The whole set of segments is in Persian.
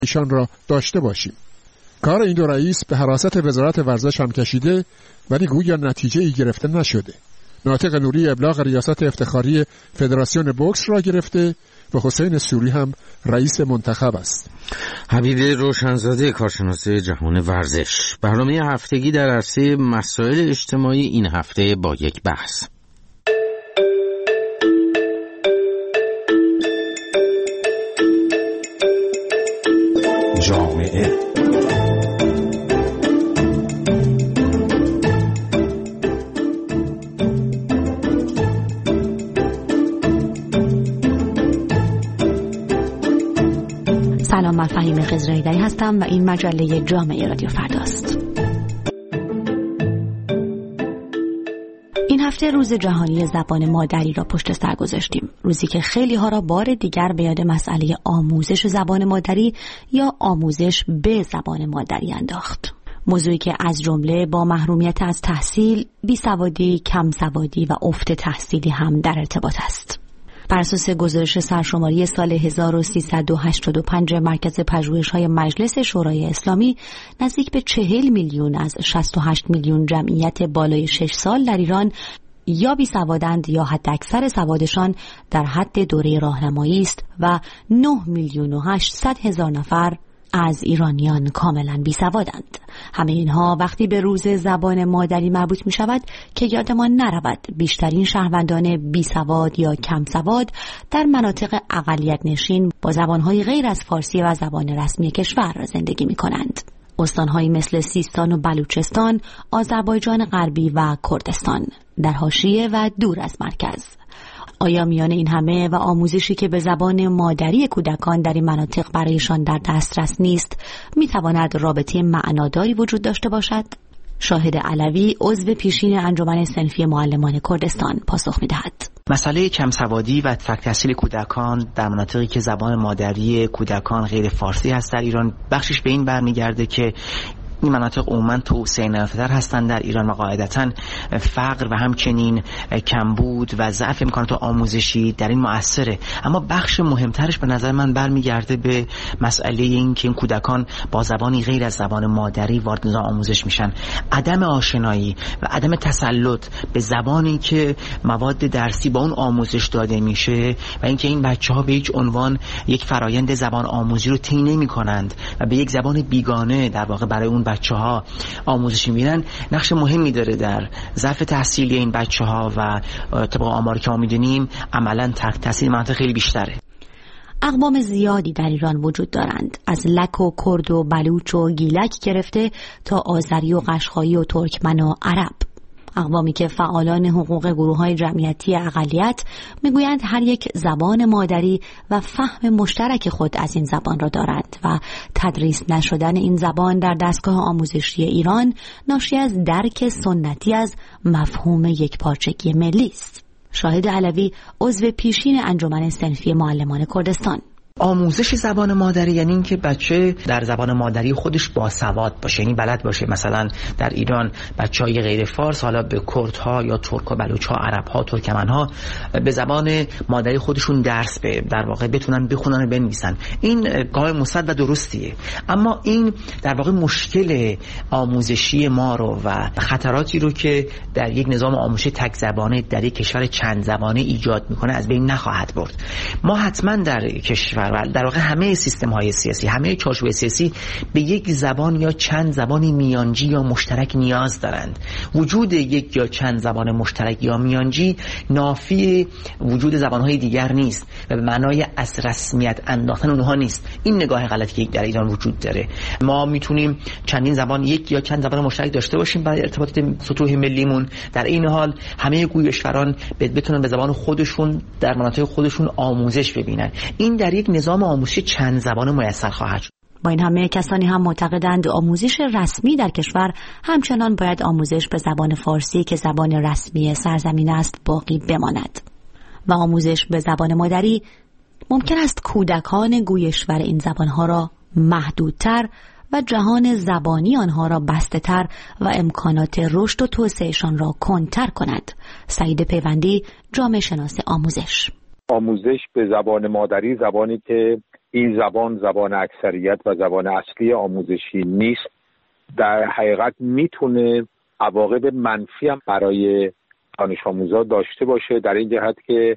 ایشان را داشته باشیم. کار این دو رئیس به حراست وزارت ورزش هم کشیده ولی گویا نتیجه ای گرفته نشده. ناطق نوری ابلاغ ریاست افتخاری فدراسیون بوکس را گرفته و حسین سوری هم رئیس منتخب است. حبیب روشنزاده، کارشناس جهان ورزش. برنامه هفتگی در عرصه مسائل اجتماعی این هفته با یک بحث. جامعه سلام، من فهیم خضرایی‌دری هستم و این مجله جامعه رادیو فرداست. این هفته روز جهانی زبان مادری را پشت سر گذاشتیم. روزی که خیلی ها را بار دیگر به یاد مسئله آموزش زبان مادری یا آموزش به زبان مادری انداخت. موضوعی که از جمله با محرومیت از تحصیل، بیسوادی، کم سوادی و افت تحصیلی هم در ارتباط است. بر اساس گزارش سرشماری سال 1385 مرکز پژوهش‌های مجلس شورای اسلامی، نزدیک به 40 میلیون از 68 میلیون جمعیت بالای 6 سال در ایران یا بیسوادند یا حداکثر سوادشان در حد دوره راهنمایی است و 9 میلیون و 800 هزار نفر از ایرانیان کاملا بیسوادند. همه اینها وقتی به روز زبان مادری مربوط می شود که یادمان نرود بیشترین شهروندان بیسواد یا کم سواد در مناطق اقلیت نشین با زبانهای غیر از فارسی و زبان رسمی کشور زندگی می کنند. استانهایی مثل سیستان و بلوچستان، آذربایجان غربی و کردستان در حاشیه و دور از مرکز. آیا میان این همه و آموزشی که به زبان مادری کودکان در این مناطق برایشان در دسترس نیست، میتواند رابطه معناداری وجود داشته باشد؟ شاهد علوی، عضو پیشین انجمن صنفی معلمان کردستان، پاسخ میدهد. مسئله کمسوادی و تک تحصیل کودکان در مناطقی که زبان مادری کودکان غیر فارسی هست در ایران، بخشش به این برمیگرده که این مناطق عموما توسعه نیافته‌تر هستند در ایران و قاعدتاً فقر و همچنین کمبود و ضعف امکانات آموزشی در این مؤثره. اما بخش مهمترش به نظر من برمیگرده به مسئله این که این کودکان با زبانی غیر از زبان مادری وارد نظام آموزش میشن. عدم آشنایی و عدم تسلط به زبانی که مواد درسی با اون آموزش داده میشه و اینکه این بچه‌ها به هیچ عنوان یک فرایند زبان آموزی رو طی نمی‌کنند و به یک زبان بیگانه در واقع برای اون بچه‌ها آموزش می‌بینن، نقش مهمی داره در ضعف تحصیلی این بچه‌ها و طبق آماری که ما می‌دونیم عملاً ترک تحصیل مناطق خیلی بیشتره. اقوام زیادی در ایران وجود دارند، از لک و کرد و بلوچ و گیلک گرفته تا آذری و قشقایی و ترکمن و عرب. اقوامی که فعالان حقوق گروه‌های جمعیتی اقلیت میگویند هر یک زبان مادری و فهم مشترک خود از این زبان را دارند و تدریس نشدن این زبان در دستگاه آموزشی ایران ناشی از درک سنتی از مفهوم یکپارچگی ملی است. شاهد علوی، عضو پیشین انجمن صنفی معلمان کردستان. آموزش زبان مادری یعنی این که بچه در زبان مادری خودش باسواد باشه، یعنی بلد باشه مثلا در ایران بچهای غیر فارس حالا به کردها یا ترک و بلوچ‌ها، عرب‌ها، ترکمن‌ها به زبان مادری خودشون درس در واقع بتونن بخونن و بنویسن. این کار مثبت و درستیه، اما این در واقع مشکل آموزشی ما رو و خطراتی رو که در یک نظام آموزشی تک زبانه در یک کشور چند زبانه ایجاد میکنه از بین نخواهد برد. ما حتما در کشور و در واقع همه سیستم‌های سیاسی، همه چارچوب سیاسی به یک زبان یا چند زبانی میانجی یا مشترک نیاز دارند. وجود یک یا چند زبان مشترک یا میانجی نافی وجود زبان‌های دیگر نیست و به معنای از رسمیت انداختن اونها نیست. این نگاه غلطی که در ایران وجود داره. ما میتونیم چندین زبان، یک یا چند زبان مشترک داشته باشیم برای ارتباط سطوح ملیمون، در این حال همه گویشوران بتونن به زبان خودشون در مناطق خودشون آموزش ببینن. این در یک نظام آموزشی چند زبانه میسر خواهد شد. با این همه کسانی هم معتقدند آموزش رسمی در کشور همچنان باید آموزش به زبان فارسی که زبان رسمی سرزمین است باقی بماند و آموزش به زبان مادری ممکن است کودکان گویشور این زبانها را محدودتر و جهان زبانی آنها را بسته‌تر و امکانات رشد و توسعهشان را کندتر کند. سعید پیوندی، جامعه شناس آموزش. آموزش به زبان مادری، زبانی که این زبان اکثریت و زبان اصلی آموزشی نیست، در حقیقت میتونه عواقب منفی هم برای دانش آموزا داشته باشه، در این جهت که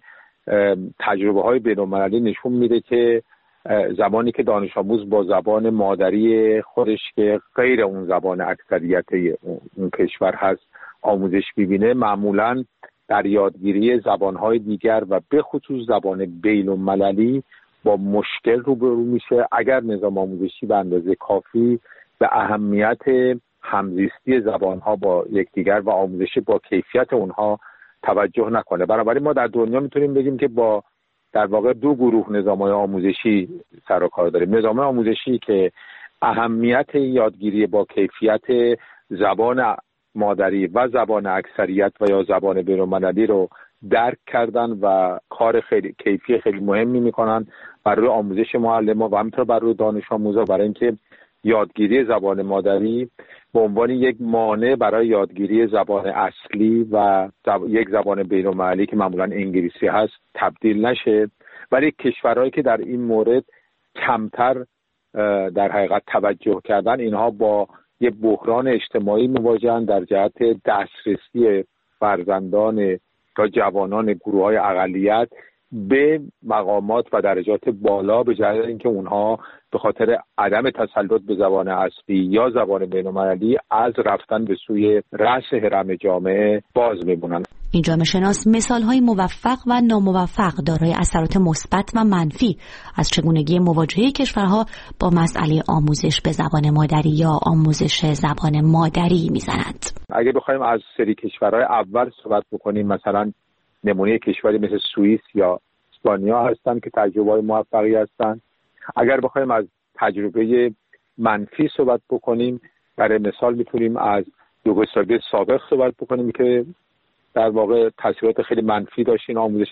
تجربه های بین‌المللی نشون میده که زمانی که دانش آموز با زبان مادری خودش که غیر اون زبان اکثریت اون کشور هست آموزش ببینه، معمولاً در یادگیری زبانهای دیگر و به خصوص زبان بین‌المللی با مشکل روبرو میشه اگر نظام آموزشی به اندازه کافی به اهمیت همزیستی زبانها با یکدیگر و آموزش با کیفیت اونها توجه نکنه. بنابراین ما در دنیا میتونیم بگیم که با در واقع دو گروه نظام‌های آموزشی سر و کار داریم. نظام آموزشی که اهمیت یادگیری با کیفیت زبان مادری و زبان اکثریت و یا زبان بین‌المللی رو درک کردن و کار خیلی کیفی خیلی مهمی میکنن بر روی آموزش معلم‌ها و همینطور بر روی دانش آموزا، برای اینکه یادگیری زبان مادری به عنوان یک مانع برای یادگیری زبان اصلی و یک زبان بین‌المللی که معمولا انگلیسی هست تبدیل نشه. ولی کشورهایی که در این مورد کمتر در حقیقت توجه کردن، اینها با یه بحران اجتماعی مواجهن در جهت دسترسی فرزندان یا جوانان گروه‌های اقلیت به مقامات و درجات بالا، به جای اینکه اونها به خاطر عدم تسلط به زبان اصلی یا زبان بین‌المللی از رفتن به سوی رأس هرم جامعه باز میمونن. این جامعه شناس مثال‌های موفق و ناموفق دارای اثرات مثبت و منفی از چگونگی مواجهه کشورها با مسئله آموزش به زبان مادری یا آموزش زبان مادری میزند. اگه بخوایم از سری کشورهای اول صحبت بکنیم، مثلا نمونه کشوری مثل سوئیس یا اسپانیا هستن که تجربه‌های موفقی هستن. اگر بخوایم از تجربه منفی صحبت بکنیم، برای مثال میتونیم از یوگسلاوی سابق صحبت بکنیم که در واقع تاثیرات خیلی منفی داشتین آموزش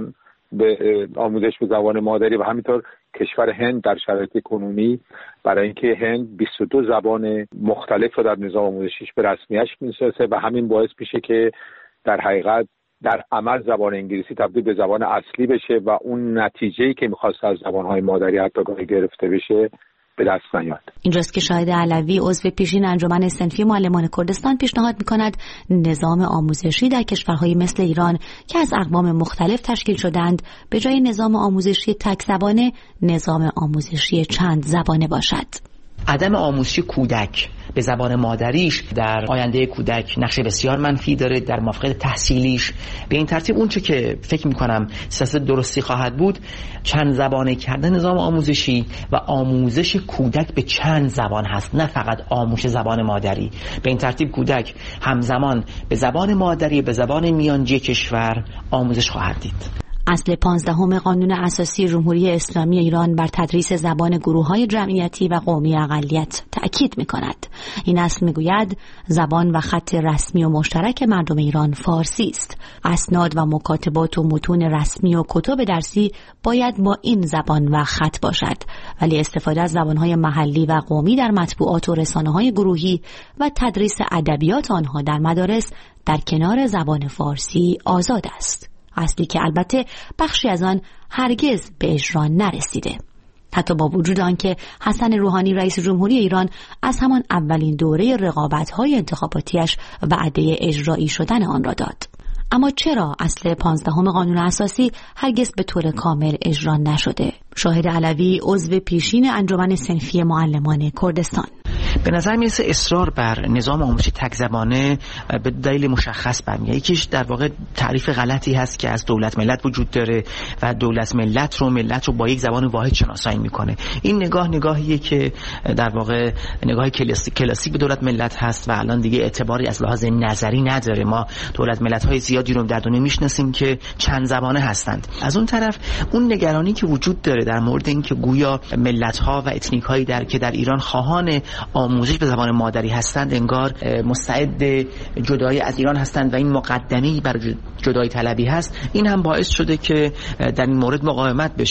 به زبان مادری، و همینطور کشور هند در شرایط کنونی، برای اینکه هند 22 زبان مختلف رو در نظام آموزشیش به رسمیت می‌شناسه و همین باعث میشه که در حقیقت در عمل زبان انگلیسی تبدیل به زبان اصلی بشه و اون نتیجه‌ای که می‌خواست از زبان‌های مادری حتی گاهی گرفته بشه به دست نیاد. اینجاست که شاهد علوی عضو پیشین انجمن صنفی معلمان کردستان پیشنهاد می‌کند نظام آموزشی در کشورهای مثل ایران که از اقوام مختلف تشکیل شدند به جای نظام آموزشی تک زبانه، نظام آموزشی چند زبانه باشد. عدم آموزش کودک به زبان مادریش در آینده کودک نقش بسیار منفی داره در موفقیت تحصیلیش. به این ترتیب اونچه که فکر میکنم سیاست درستی خواهد بود چند زبانه کردن نظام آموزشی و آموزش کودک به چند زبان هست، نه فقط آموزش زبان مادری. به این ترتیب کودک همزمان به زبان مادری به زبان میانجی کشور آموزش خواهد دید. اصل 15 قانون اساسی جمهوری اسلامی ایران بر تدریس زبان گروه‌های جمعیتی و قومی اقلیت تأکید می‌کند. این اصل می‌گوید زبان و خط رسمی و مشترک مردم ایران فارسی است. اسناد و مکاتبات و متون رسمی و کتب درسی باید با این زبان و خط باشد، ولی استفاده از زبان‌های محلی و قومی در مطبوعات و رسانه‌های گروهی و تدریس ادبیات آنها در مدارس در کنار زبان فارسی آزاد است. اصلی که البته بخشی از آن هرگز به اجرا نرسیده، حتی با وجود آنکه حسن روحانی رئیس جمهوری ایران از همان اولین دوره رقابت‌های انتخاباتیش وعده اجرایی شدن آن را داد. اما چرا اصل 15 قانون اساسی هرگز به طور کامل اجرا نشده؟ شاهد علوی عضو پیشین انجمن صنفی معلمان کردستان: به نظر میرسه اصرار بر نظام آموزشی تک زبانه به دلیل مشخص برمیاد. یکیش در واقع تعریف غلطی هست که از دولت ملت وجود داره و دولت ملت رو با یک زبان واحد شناسایی میکنه. این نگاهیه که در واقع نگاه کلاسیک به دولت ملت هست و الان دیگه اعتباری از لحاظ نظری نداره. ما دولت ملت‌های زیادی رو در دنیا میشناسیم که چند زبانه هستند. از اون طرف اون نگرانی که وجود داره در مورد اینکه گویا ملت‌ها و اتنیک‌هایی که در ایران خواهان آموزش به زبان مادری هستند انگار مستعد جدایی از ایران هستند و این مقدمه‌ای برای جدایی طلبی هست، این هم باعث شده که در این مورد مقاومت بشه.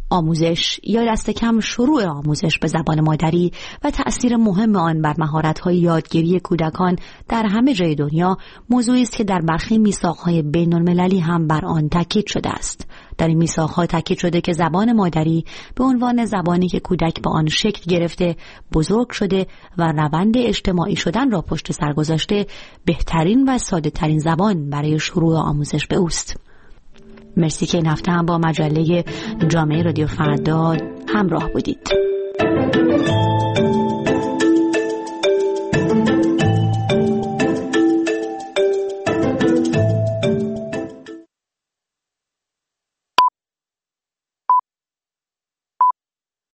آموزش یا دست کم شروع آموزش به زبان مادری و تأثیر مهم آن بر مهارت‌های یادگیری کودکان در همه جای دنیا موضوعی است که در برخی میثاق‌های بین‌المللی هم بر آن تاکید شده است. در این میثاق‌ها تاکید شده که زبان مادری به عنوان زبانی که کودک با آن شکل گرفته، بزرگ شده و روند اجتماعی شدن را پشت سر گذاشته، بهترین و ساده‌ترین زبان برای شروع آموزش به اوست. مرسی که این هفته هم با مجله جامعه رادیو فردا همراه بودید.